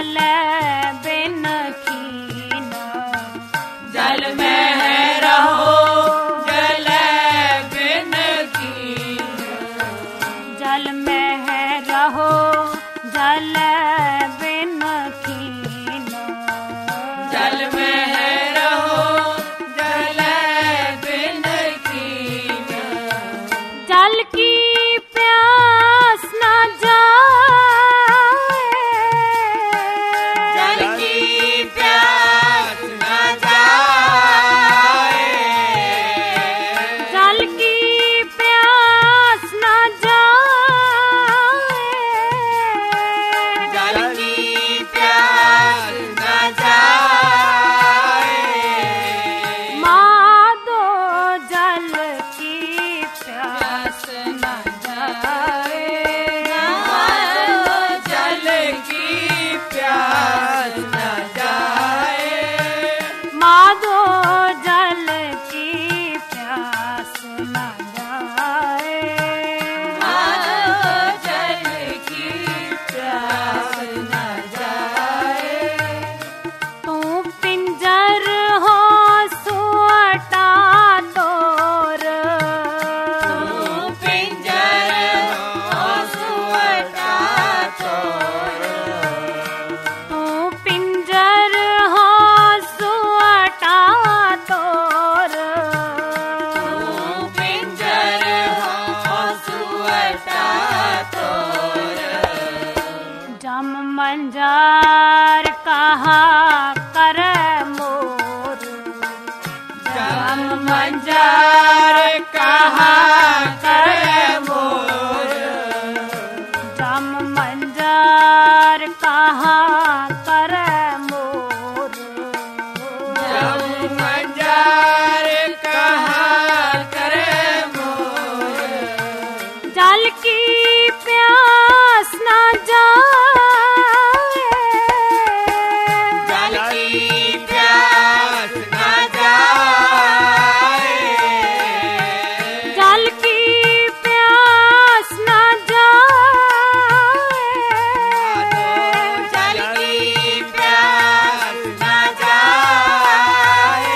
जले बिन कीना। जल में रहो जले बिन कीना। जल में रहो जल बिन कीना। जल में रहो जल बिन कीना। जल की प्यास न जाए। जल की प्यास न जाए। जल की प्यास न जाए। जल की प्यास न जाए। मादो जल की प्यास न जाए। जल की प्यास न जाए। मादो जल की प्यास न जाए। जल की प्यास न जाए। तू पिंजर हो सुअटा तोर। तू पिंजर हो सुअटा तोर। तू पिंजर हो सुअटा तोर। तू पिंजर हो सुअटा तोर। जम मंजार कहा कर मोर। जम मंजार कहा कर मोर। जम मंजार कहा कर मोर। जम मंजार कहा कर मोर। जल की प्यास न जाए। जल की प्यास न जाए। जल की प्यास न जाए। जल की प्यास न जाए।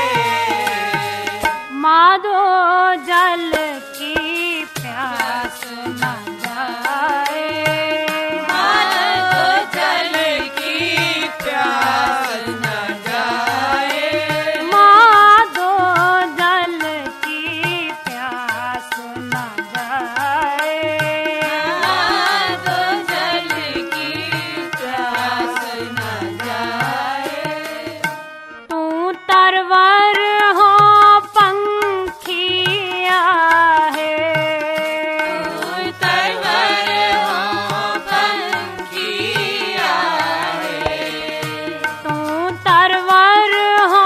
माधो जल की प्यास न जाए। जल की प्यास न जाए। माधो जल की प्यास न जाए। जल की प्यास न जाए। तू तरवर हो पंखिया है। तरवर हो पंखिया है। तू तरवर हो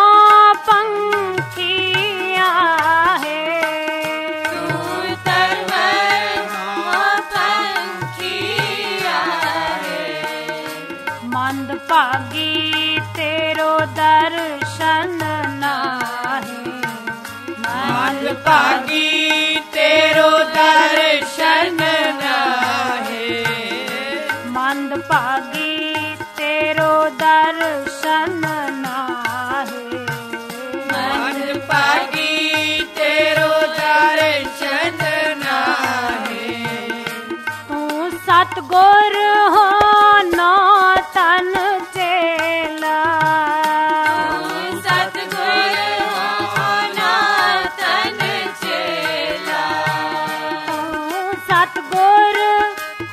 पंखिया है। तू तरवर हो पंखिया है। मंद पागी तेरो दर्शन नाही। मंद पागी तेरो दर्शन नाहे। मंद पागी तेरो दर्शन नाही। मंद पागी तेरो दर्शन नाहे। तू सतगुर हो नौ तन चेला। सतगुर हो नातन चेला। तू सतगुर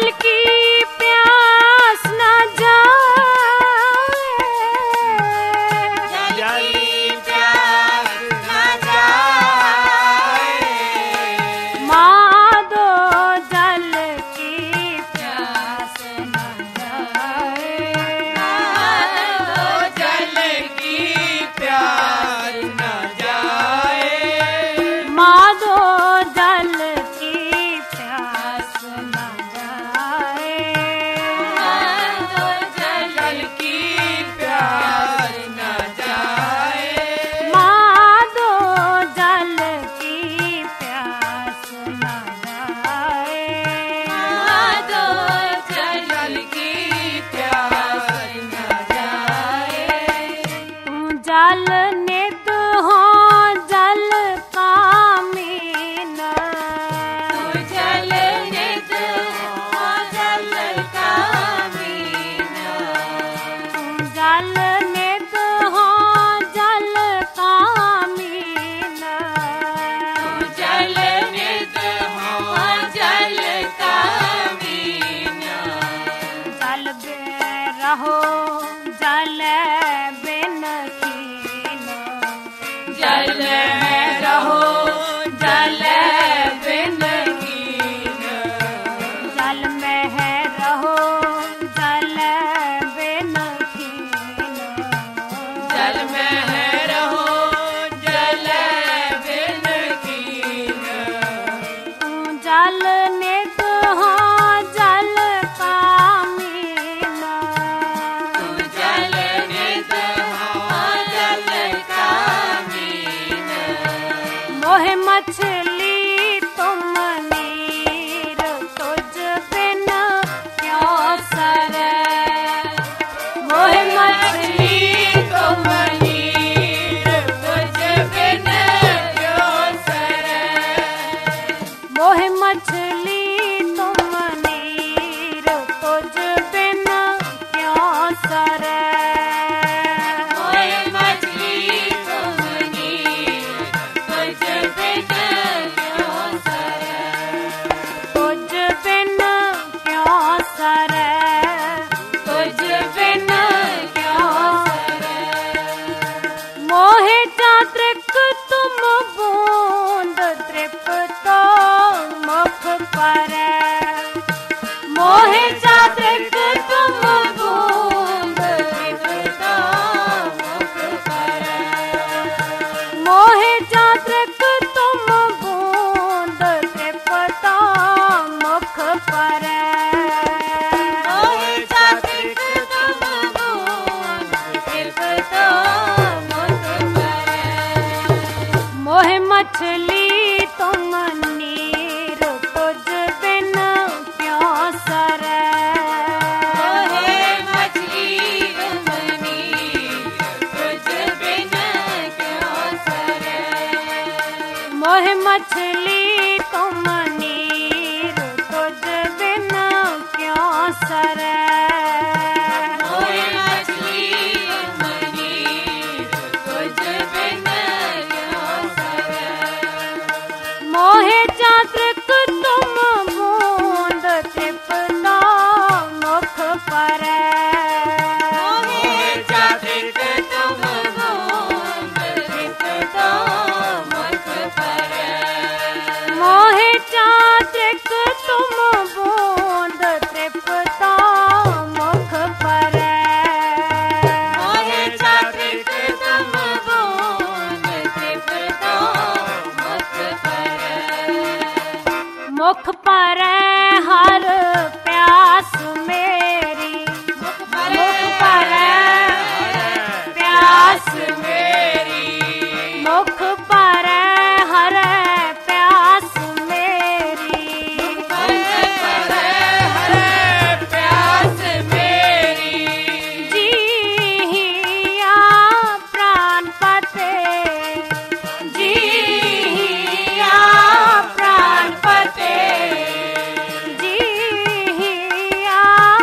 जल की प्यास न जाए, जल की प्यास न जाए, माधो जल की प्यास न जाए, जल की प्यास न जाए, माधो जल की प्यास न जाए, जल की प्यास न जाए, माधो जल की प्यास न जाए, जल की प्यास न जाए, तू जल नित हो जल कामीन, जल नित हो जल कामीन, तू जल नित हो जल कामीन, जल नित हो जल कामीन, जल बे रहो जल बिन कीन, जल में रहो जल बिन कीन, जल में है रहो जल बिन कीन, जल में है रहो जल बिन कीन, तू जल नित हो जल कामीन, तू जल नित हो जल कामीन, मोह मछली तुम नीर तुझ बिन क्यों सरे, मोह मछली तुम नीर तुझ बिन क्यों सरे, मोह मछली तुम नीर तुझ बिन क्यों सरे, मोए मछली तुम नीर तुझ बिन क्यों सरे, तुझ बिन क्यों सरे, तुझ बिन क्यों सरे, मोहे चात्रिक तुम बूंद तृप्तो मुख पर, मोहे चात्रिक तुम बूंद तृप्तो मुख पर, मोहे चात्रिक तुम बूंद तृप्तो मुख पर, मोए चात्रिक तुम बूंद तृप्तो मुख पर, मोह मछली तुम नीर तुझ बिन क्यों सरे, मोए मछली तुम नीर तुझ बिन क्यों सरे, मोह मछली तुम नीर तुझ बिन क्यों सरे, मोए मछली तुम नीर तुझ बिन क्यों सरे, मोहे चात्रिक तुम बूंद तृप्तो मुख पर, मोए चात्रिक तुम बूंद तृप्तो मुख पर, मोहे चात्रिक तुम बूंद तृप्तो मुख पर, मोए चात्रिक तुम बूंद तृप्तो मुख पर, मुख पर हर प्यास मेरी, मुख पर प्यास मेरी, मुख पर हर प्यास मेरी, मुख पर हर प्यास मेरी, जी हिया प्राण पते, जी हिया प्राण पते, जी हिया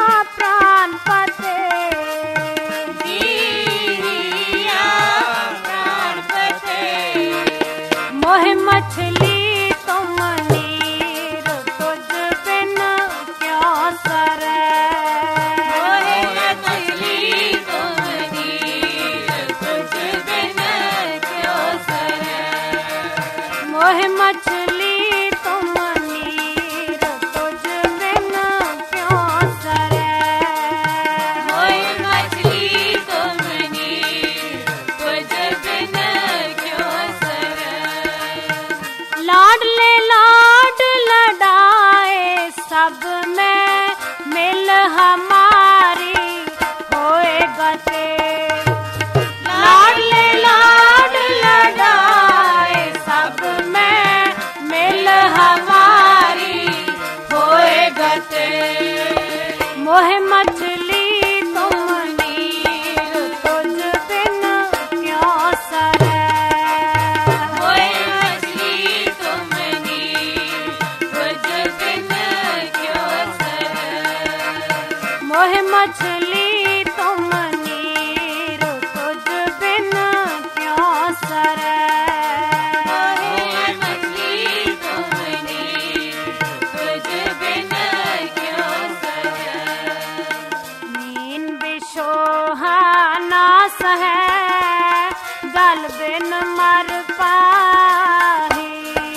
सब में मिल हमारी होएगा तेज। लाडले लाड लड़ाए सब में मिल हमारी होएगा तेज। मोह मछली तुम नीर तुझ बिन क्यों सरे। मोह मछली तुम नीर तुझ बिन क्यों सरे। मोह मछली तुम नीर तुझ बिन क्यों सरे। मोह मछली तुम नीर तुझ बिन क्यों सरे। नीन बिशोहा ना सहे गल बिन मर पाही।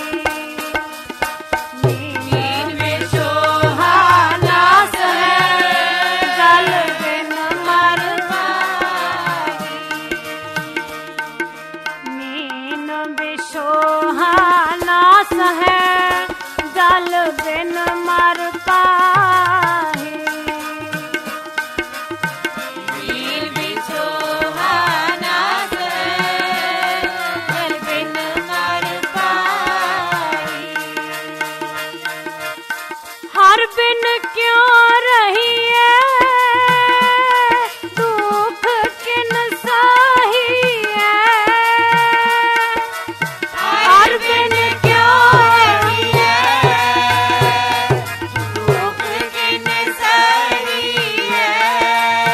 नीन बिशोहा ना सहे गल बिन मर पाही। नीन बिशोहा ना सहे गल बिन मर पाही। नीर बिछोहा ना सहे गल बिन मर पाही। हर बिन क्यों रही है दुख किन सही है। हर बिन क्यों रही है दुख किन सही है।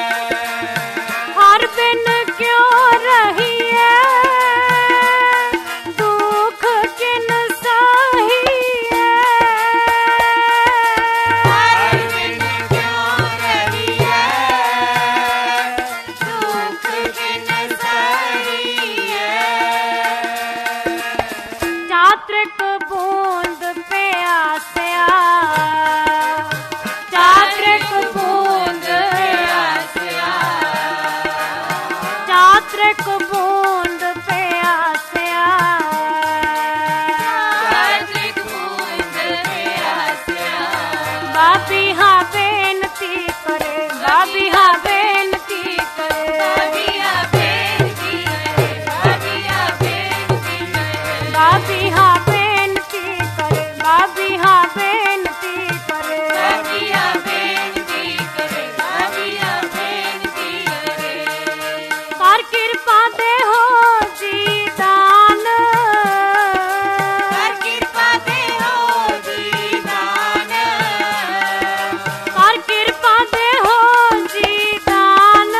हर बिन क्यों रही है दुख किन सही है। हर बिन क्यों रही है दुख किन सही है। चात्रिक बूंद प्यास्या चात्रिक बूंद प्यास्या। चात्रिक बूंद प्यास्या। चात्रिक बूंद प्यास्या। बाबी हाँ बेनती करे बाबी हाँ बेनती करे। बाबिया बेनती करे बाबिया बेनती करे। बाबी हाँ बेनती करे बाबी हाँ बेनती करे। बाबिया बेनती करे बाबिया बेनती करे। कर कृपा दे हो जी दान। कर कृपा दे हो जी दान। कर कृपा दे हो जी दान।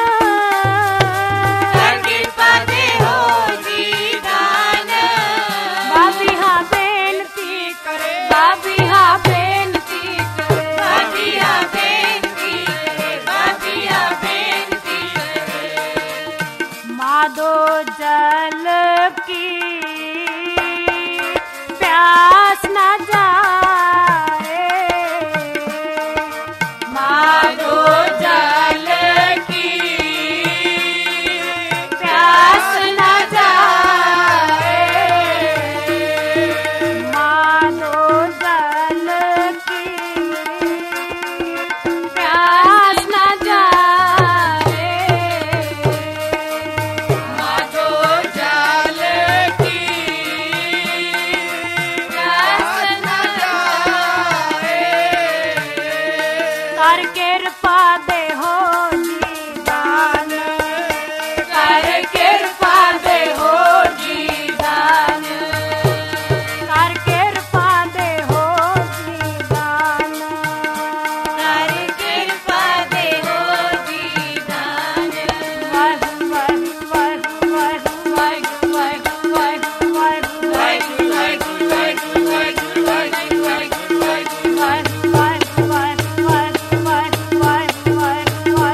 कर कृपा दे हो जी दान। बाबी हाँ बेनती करे बाबी हाँ बेनती करे। बाबिया बेनती करे बाबिया बेनती करे। माधो जल की प्यास न जाए। माधो जल की प्यास न जाए। माधो जल की प्यास न जाए। माधो जल की प्यास न जाए। कर कृपा दे हो जी दान। कर कृपा दे हो जी दान। कर कृपा दे हो जी दान। कर कृपा दे हो जी दान। वह वह वह वह वह वह वह वह वाहिगुरु वाहिगुरु वाहिगुरु वाहिगुरु वाहिगुरु वाहिगुरु वाहिगुरु। वह वह वह वह वह वह वह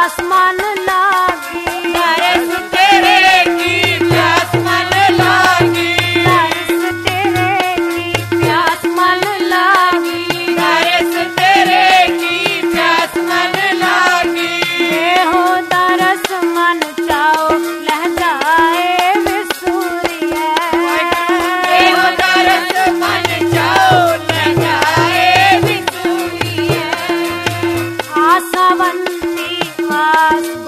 प्यास मन लागी, तरस तेरे की प्यास मन लागी, तरस तेरे की प्यास मन लागी, तरस तेरे की प्यास मन लागी। हे हो तरस मन चाओ लहजाए विसूरिया, हे हो तरस मन चाओ लहजाए विसूरिया। आशावंती वास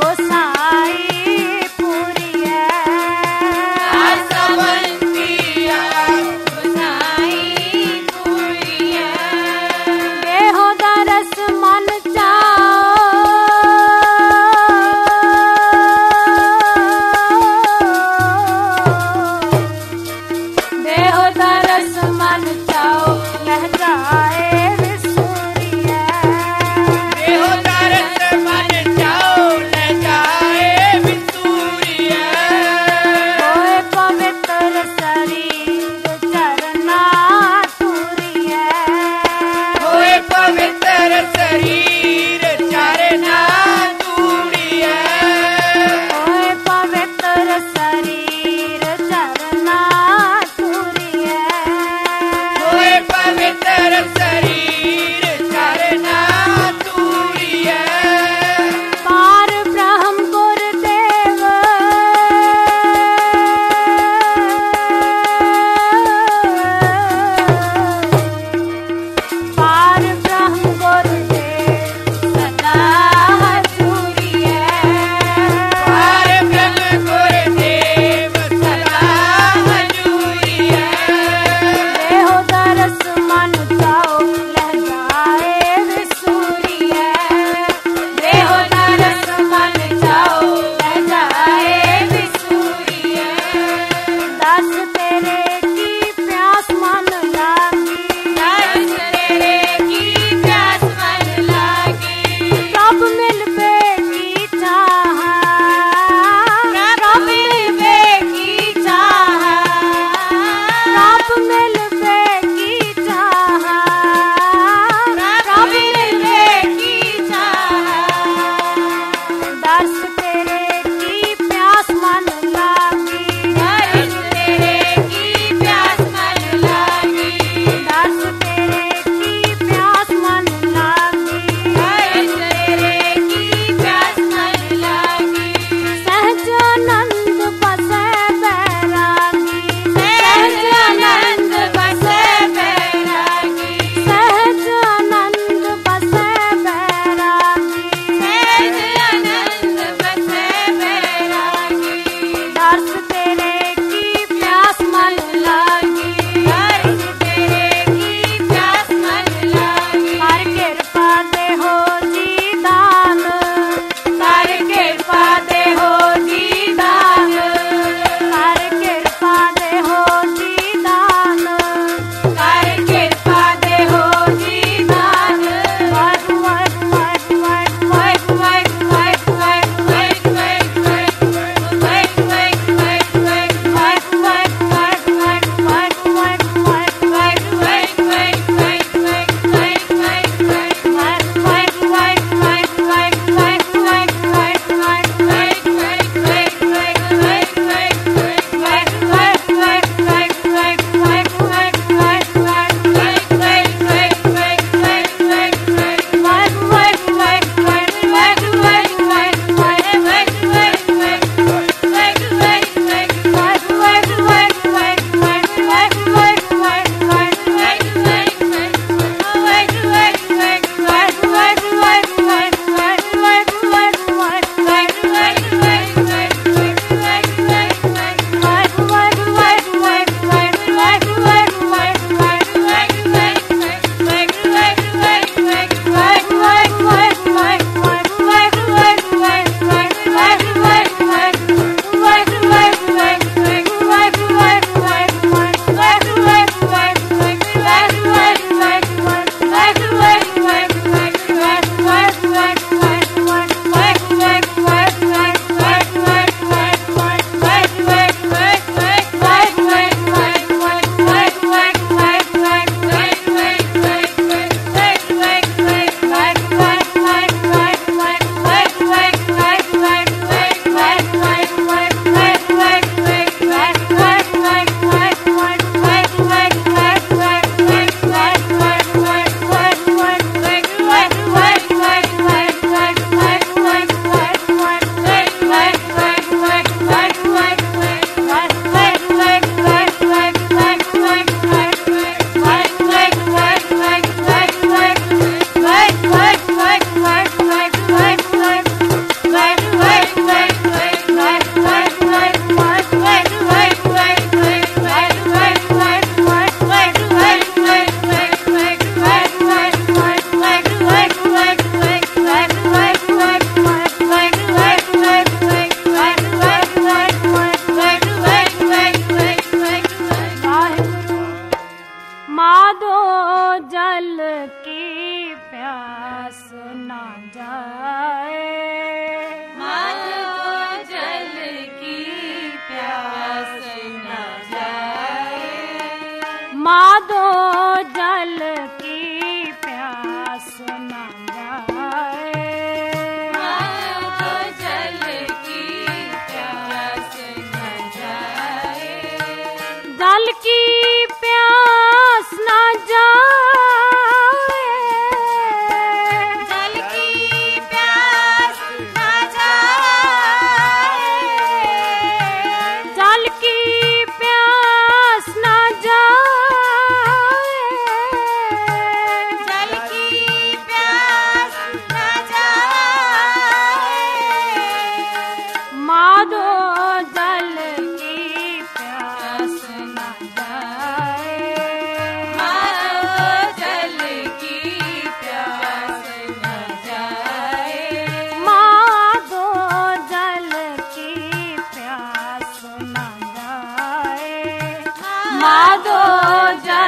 माधो जय